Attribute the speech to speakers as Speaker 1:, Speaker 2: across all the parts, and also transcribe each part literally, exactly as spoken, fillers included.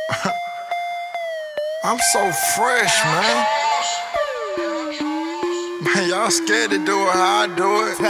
Speaker 1: I'm so fresh, man. Man, y'all scared to do it how I do it.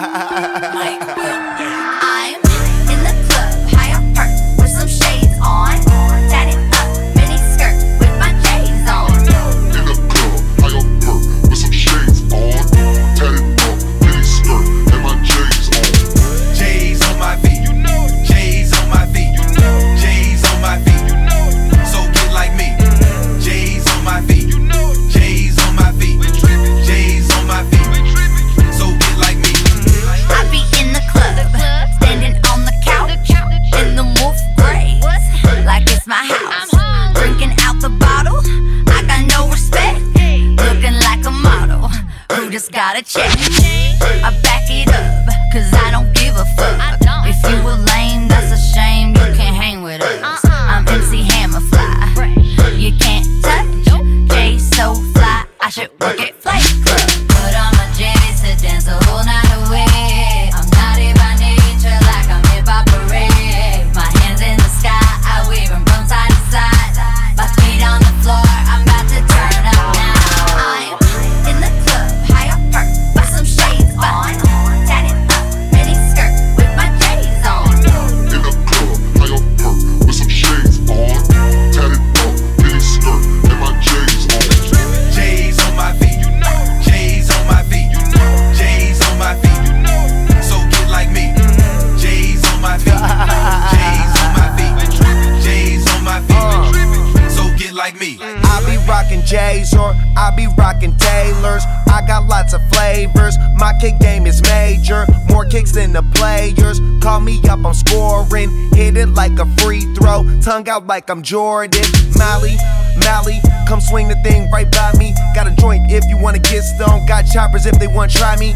Speaker 2: I'm in the club, high up perk, with some shades on. Tatted up, mini skirt, with my J's on.
Speaker 3: In the club, high up perk, with some shades on. Tatted up, mini skirt, and my J's on.
Speaker 4: J's on my feet, you know it. J's on my feet, you know it. J's on my feet, you know it. So get like me. J's on my feet, you know it. J's on my feet, J's on my feet. So get like me.
Speaker 2: I be in the club, standing on the couch, in the wolf gray, like it's my house. Drinking out the bottle, I got no respect. Looking like a model, who just got a check. I back it up, cause I don't give a fuck. If you were lame, that's a shame, you can't hang with us. I'm M C Hammer Fly, you can't touch. Jay so fly, I should work at Flight Club. Put on my J's to dance the whole night away. I'm naughty by nature, like I'm hip-hop parade. My hands in the sky, I wave them from side to side. My feet on the floor, I'm about to turn up now. I'm in the club, high up perk, with some shades on. Tatted up, mini skirt, with my J's on.
Speaker 3: In the club, high up perk, with some shades on. Tatted up, mini skirt, and my J's on.
Speaker 4: J's on my feet, you know it. J's on my feet, you know it. J's on my feet, you know it. So get like me. J's on my feet, J's on my feet, J's on my feet. So get like me.
Speaker 5: I be rockin' J's or I be rockin' Taylors. I got lots of flavors. My kick game is major, more kicks than the players. Call me up, I'm scoring. Hit it like a free throw, tongue out like I'm Jordan. Mally, Mally, come swing the thing right by me. Got a joint if you wanna get stoned. Got choppers if they wanna try me.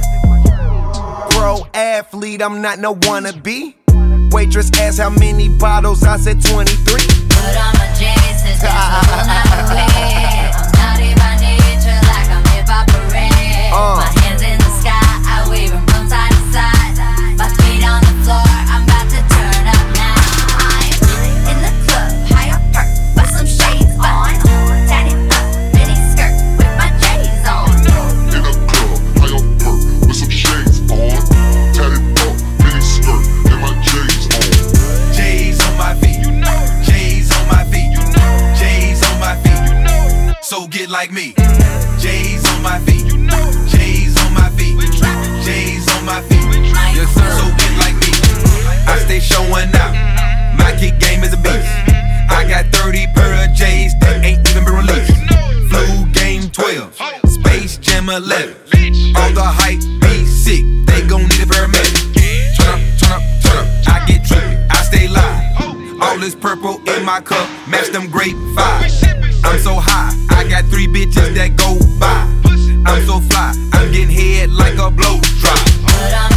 Speaker 5: Pro athlete, I'm not no wannabe. Waitress asked how many bottles, I said twenty-three.
Speaker 2: Put on my J's to dance the whole night away. I'm naughty by nature, like I'm hip-hop parade.
Speaker 5: Uh.
Speaker 2: My hands in the sky, I wave them from side to side. My feet on the floor, I'm about to turn up now. I'm in the club, high up perk, with some shades on. Tatted up, mini skirt, with my J's on.
Speaker 3: In the club, high up perk, with some shades on. Tatted up, mini skirt, and my J's on.
Speaker 4: J's on my feet, you know it. J's on my feet, you know it. J's on my feet, you know it. So get like me. J's on my feet, you know it. J's on my feet, J's on my feet. Yes sir. So get like me. I stay showing out. My kick game is a beast. I got thirty pair of J's that ain't even been released. Flu game twelve, Space Jam eleven. All the hype be sick, they gon' need a paramedic. Turn up, turn up, turn up. I get trippy, I stay live. All this purple in my cup, match them grape vibes. I'm so high, I got three bitches that go by. I'm so fly, I'm getting head like a blow drop.
Speaker 2: Put on